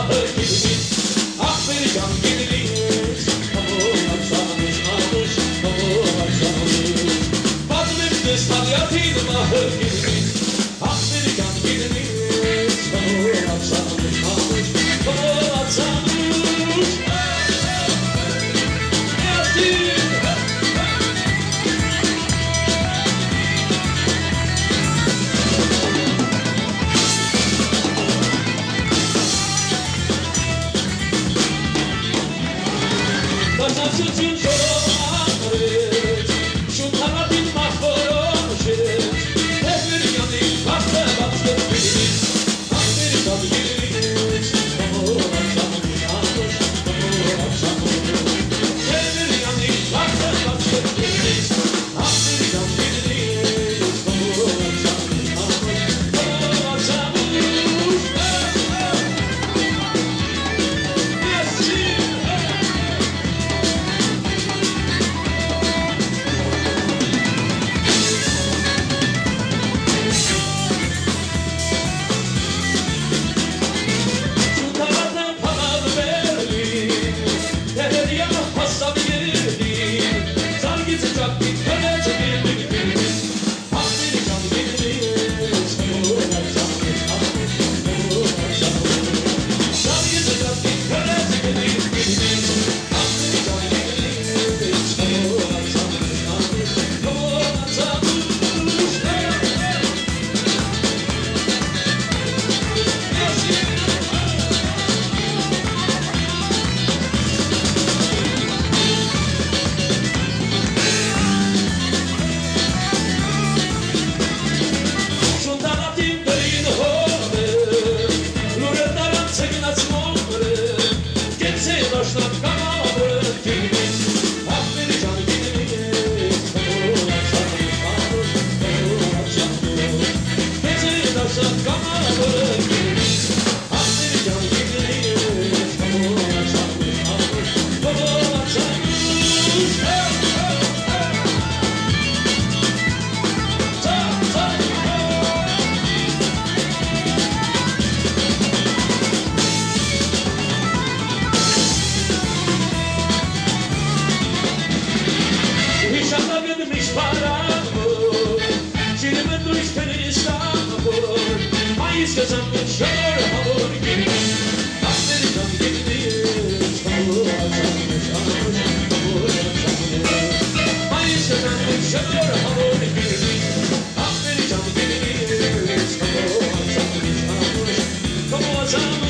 ahır gibimiz. Amerikan gidiniz, kamular sanmış almış, kamular sanmış. Vazgeçti salyatin ahır gibimiz. Amerikan gidiniz, kamular sanmış almış, kamular sanmış. Taşacın çoğalırız, şu tarafın mahvolmuşuz. Devir yanı başta başka birimiz. Amerikan giriniz, kamular sanmış almış, kamular sanmış. Devir yanı başta başka birimiz. Amerikan giriniz, kamular sanmış almış, kamular sanmış. Kazanmış şanar hamur gibi. Amerikan gidiniz, kamular sanmış almış, kamular sanmış. Mayıs kazanmış şanar hamur gibi. Amerikan gidiniz, kamular sanmış almış, kamular sanmış.